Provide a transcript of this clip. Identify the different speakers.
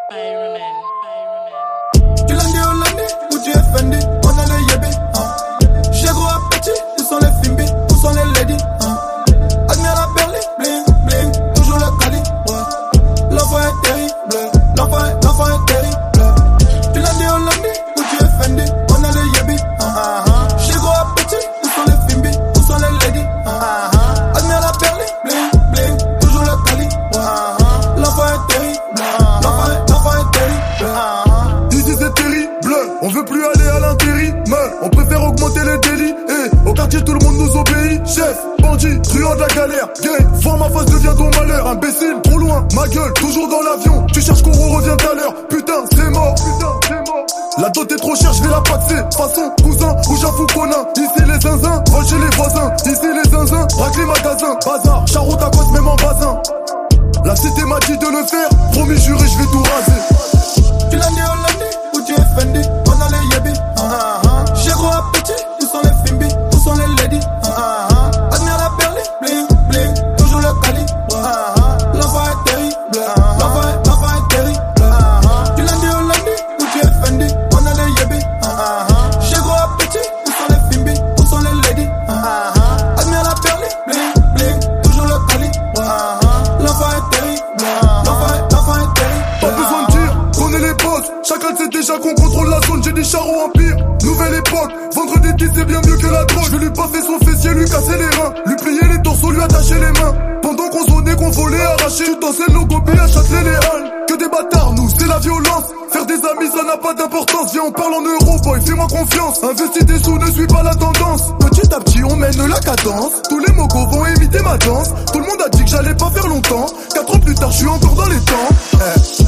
Speaker 1: Du lundi au lundi, où tu es Fendi, on a les yébé. J'ai gros appétit, où sont les Fimbi, où sont les ladies. Admire la Berlin, bling, bling, toujours le Cali. L'enfant est terrible, l'enfant est terrible. Du lundi au lundi, où tu es Fendi, on a les yébé. J'ai gros appétit, où sont les Fimbi, où sont les ladies. Admire la Berlin, bling, bling, toujours le Cali. L'enfant est terrible, l'enfant est terrible.
Speaker 2: Ici c'est terrible, on veut plus aller à l'intérim. On préfère augmenter les délits. Au quartier tout le monde nous obéit. Chef, bandit, truand de la galère. Gay, voir ma face devient ton malheur. Imbécile, trop loin, ma gueule, toujours dans l'avion. Tu cherches qu'on revient tout à l'heure. Putain, c'est mort. La dot est trop chère, je vais la paxer. Façon, cousin, ou j'avoue conin. Ici les zinzins, vol chez les voisins. Ici les zinzins, braque les magasins. Bazar, charreau ta gosse, même en basin. La cité m'a dit de le faire. Promis, juré, je vais tout raser.
Speaker 1: Du lundi au lundi, où tu es Fendi, on a les yébis. J'ai gros appétit, où sont les Fimbi, où sont les ladies. Admire la Berlin, bling, bling, toujours le Cali. L'enfant est terrible, l'enfant est terrible. Du lundi au lundi, où tu es Fendi, on a les yébis. J'ai gros appétit, où sont les Fimbi, où sont les ladies. Admire la Berlin, bling, bling, toujours le Cali. L'enfant est terrible, l'enfant est terrible.
Speaker 2: Pas besoin de dire, connais les boss. Chacun sait déjà qu'on contrôle la zone, j'ai des charros empire. Nouvelle époque, vendre des titres c'est bien mieux que la drogue. Je vais lui baffer son fessier, lui casser les reins. Lui plier les torsos, lui attacher les mains. Pendant qu'on sonnait, qu'on volait, arraché. Tu dansais nos gobies à Châtelet les Halles. Que des bâtards, nous, c'est la violence. Faire des amis, ça n'a pas d'importance. Viens, on parle en euros, boy, fais-moi confiance. Investis des sous, ne suis pas la tendance. Petit à petit, on mène la cadence. Tous les mogos vont imiter ma danse. Tout le monde a dit que j'allais pas faire longtemps. 4 ans plus tard, je suis encore dans les temps.